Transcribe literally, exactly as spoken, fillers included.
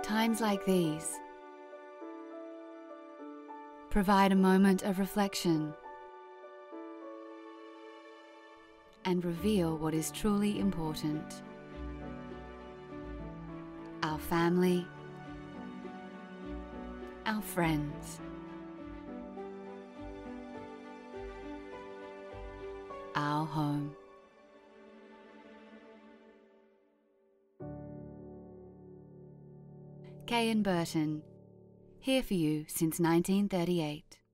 Times like these provide a moment of reflection and reveal what is truly important: our family, our friends, our home. Kay and Burton, here for you since nineteen thirty-eight.